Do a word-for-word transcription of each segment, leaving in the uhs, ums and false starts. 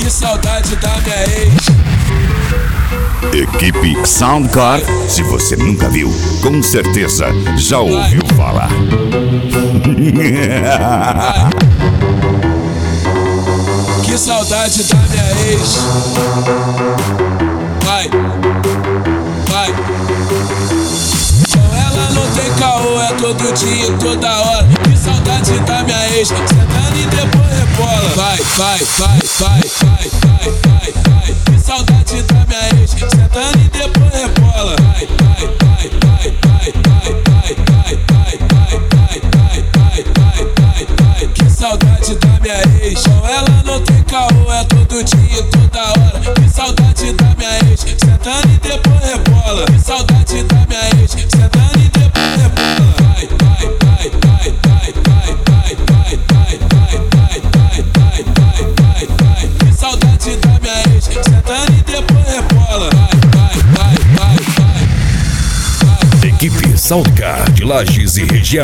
Que saudade da minha ex. Equipe Soundcar, se você nunca viu, com certeza já ouviu falar. Que saudade da minha ex. Vai, vai. Com ela não tem caô, é todo dia e toda hora. Que saudade da minha ex, sentando e depois rebola. Vai, vai, vai, vai, vai, vai, vai, vai. Que saudade da minha ex, sentando e depois rebola. Vai, vai, vai, vai, vai, vai, vai, vai, vai, vai, vai, vai, vai, vai, vai. Que saudade da minha ex. Com ela não tem caô, é todo dia e toda hora. Que saudade da minha ex, sentando e depois rebola. Que saudade da minha ex, sentando e depois rebola. Vai, vai, vai, vai, vai, vai, vai, vai, vai, vai, vai, vai, vai, vai, vai, vai. Que saudade da minha ex, sentando e depois rebola. Vai, vai, vai, vai, vai, vai. Equipe Soundcar de Lages e região.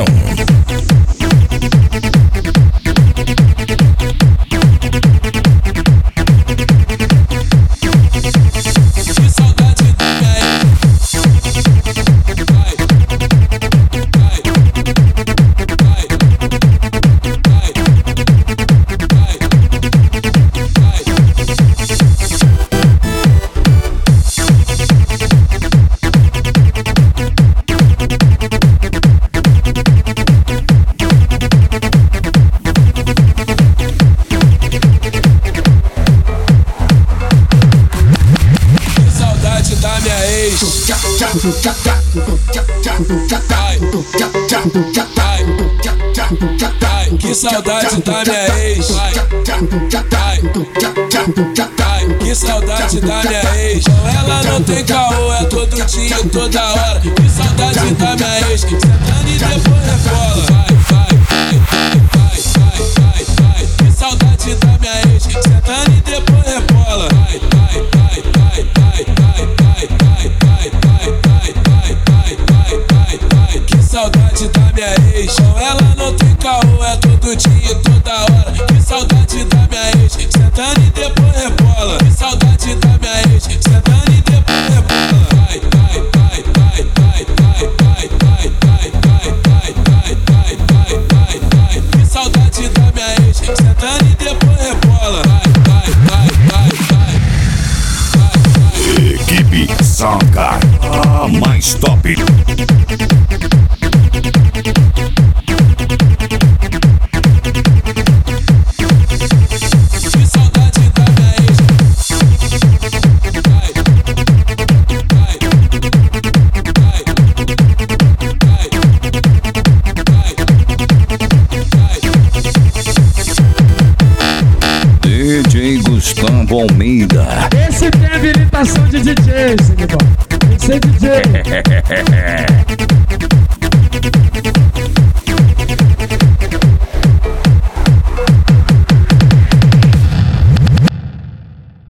Que saudade da minha ex. Vai, vai, que saudade da minha ex. Com ela não tem caô, é todo dia e toda hora. Que saudade da minha ex, sentando e depois rebola. Vai, vai, vai, vai, vai, vai, vai. Que saudade da minha ex, sentando e depois rebola. Vai, vai, vai, vai, vai, vai, vai, vai, vai, vai, vai, vai, vai, vai, vai. Que saudade da minha ex. Com ela não tem caô, é todo dia e toda hora. Que saudade da minha ex, sentando e depois rebola. Que saudade da minha ex, sentando e depois rebola. Vai, vai, vai, vai, vai, vai, vai, vai, vai, vai, vai, vai, vai, vai, vai, vai. Que saudade da minha ex, sentando e depois rebola. Vai, vai, vai, vai, vai. Equipe Soundcar, a mais top. D J Gustavo Almeida. Esse tem habilitação de D J, seguidor. Tem que ser D J.